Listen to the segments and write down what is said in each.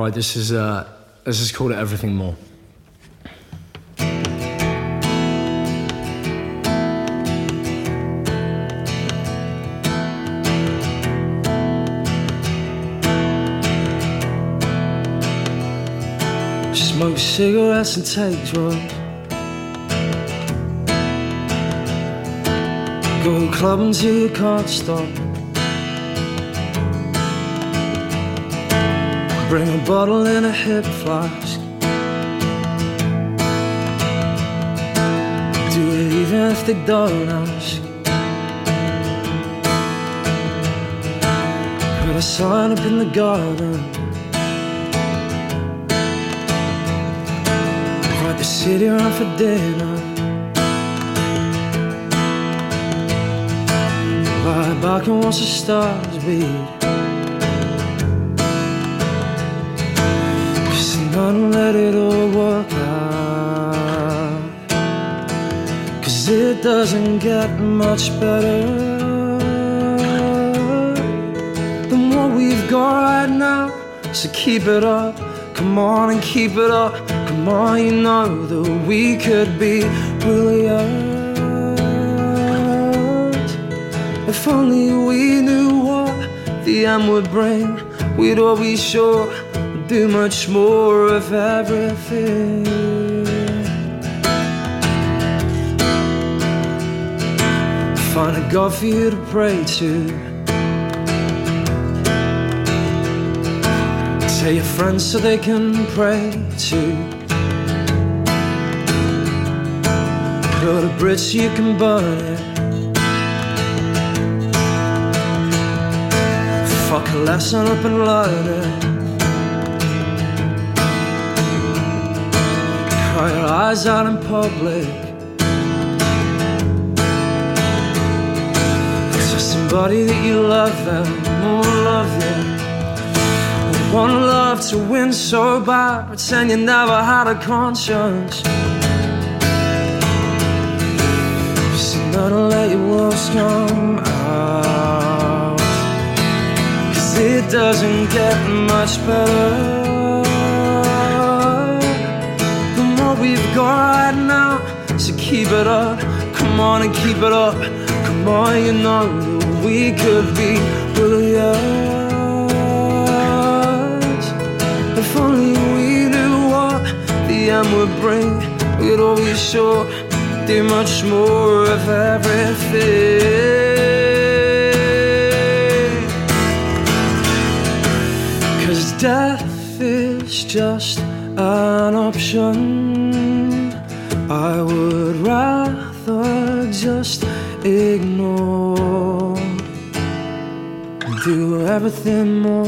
Alright, this is called Everything More. Smoke cigarettes and take drugs. Go clubbing till you can't stop. Bring a bottle and a hip flask. Do it even if they don't ask. Put a sign up in the garden. Invite the city around for dinner. Lie back and watch the stars beat. Don't let it all work out, 'cause it doesn't get much better than what we've got right now. So keep it up, come on and keep it up. Come on, you know that we could be brilliant. If only we knew what the end would bring, we'd all be sure do much more of everything. Find a God for you to pray to. Tell your friends so they can pray too. Build a bridge so you can burn it. Fuck a lesson up and learn it. Cry your eyes out in public. To somebody that you love them, more love you. Want love to win so bad, pretend you never had a conscience. So don't let your wolves come out, 'cause it doesn't get much better we've got right now. So keep it up, come on and keep it up. Come on, you know that we could be brilliant. If only we knew what the end would bring, we'd all be sure do much more of everything. 'Cause death is just an option I would rather just ignore. Do everything more.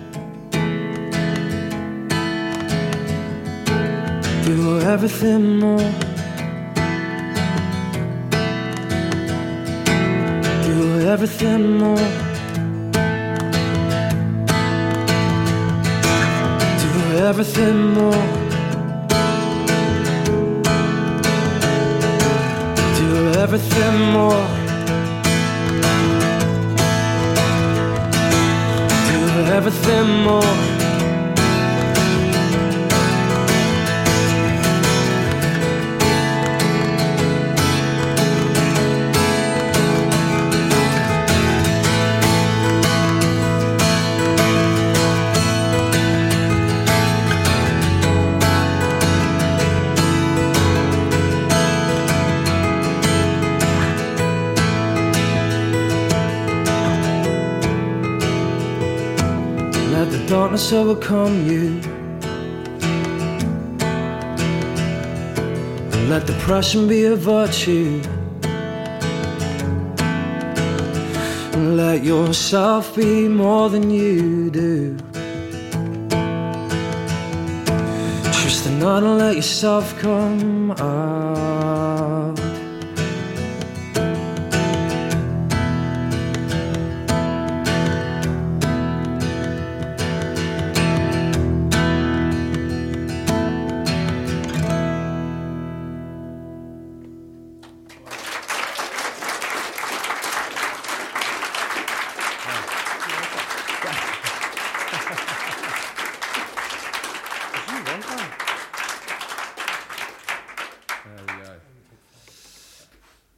Do everything more. Do everything more. Do everything more. Everything more. Do everything more. Let the darkness overcome you. Let depression be a virtue. Let yourself be more than you do. Trust the night and let yourself come out.